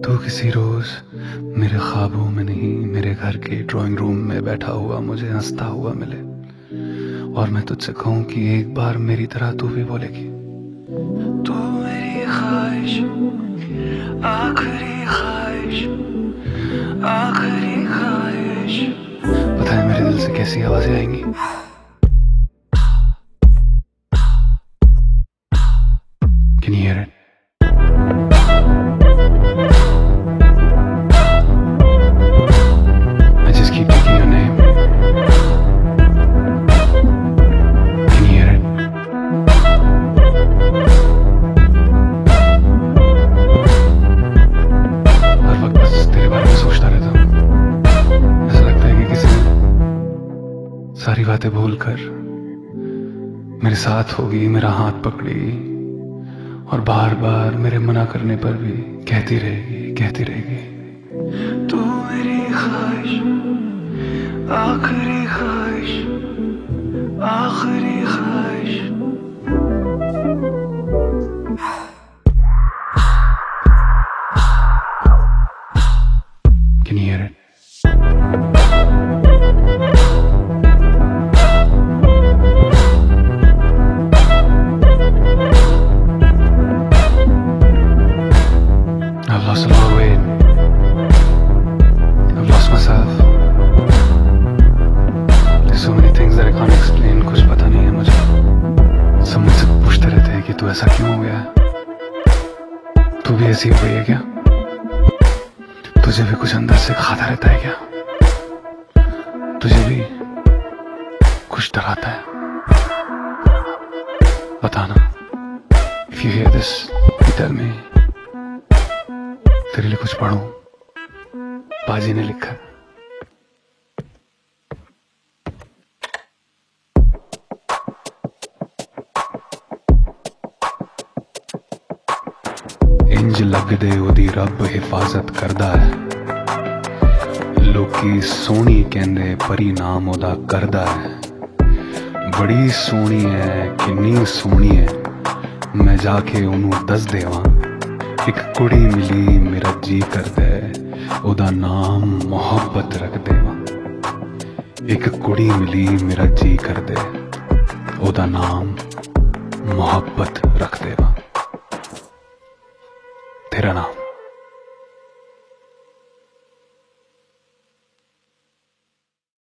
तू किसी रोज मेरे ख्वाबों में नहीं, मेरे घर के ड्राइंग रूम में बैठा हुआ मुझे हंसता हुआ मिले और मैं तुझसे कहूं कि एक बार मेरी तरह तू भी बोलेगी। तू मेरी ख्वाहिश, आखिरी ख्वाहिश, आखिरी ख्वाहिश। पता है मेरे दिल से कैसी आवाजें आएंगी। Can you hear it? I just keep taking your name. Can you hear it? हर वक्त बस तेरे बारे में सोचता रहता हूँ। ऐसा लगता है कि किसी ने सारी बातें भूलकर मेरे साथ होगी, मेरा हाथ पकड़ी और बार बार मेरे मना करने पर भी कहती रहेगी, कहती रहेगी। तू मेरी ख्वाहिश, आखिरी ख्वाहिश, आखिरी ख्वाहिश। Can you hear it? I've lost a lot of weight. I've lost myself. There's so many things that I can't explain. कुछ पता नहीं है मुझे। सब मुझसे पूछते रहते हैं कि तू ऐसा क्यों हो गया है? तू भी ऐसी हो गई है क्या? तुझे भी कुछ अंदर से खाता रहता है क्या? तुझे भी कुछ डराता है? बताना। If you hear this, you tell me. तेरे लिए कुछ पढ़ूं, बाजी ने लिखा। इंज लगदे ओदी रब हिफाजत करदा है, लोकी सोहनी कहंदे परिणाम ओदा करदा है। बड़ी सोहनी है, किन्नी सोहनी है, मैं जाके ओनू दस देवां। एक कुड़ी मिली मेरा जी करदे, ओदा नाम मोहब्बत रख देवां। एक कुड़ी मिली मेरा जी करदे, ओदा नाम मोहब्बत रख देवां। तेरा नाम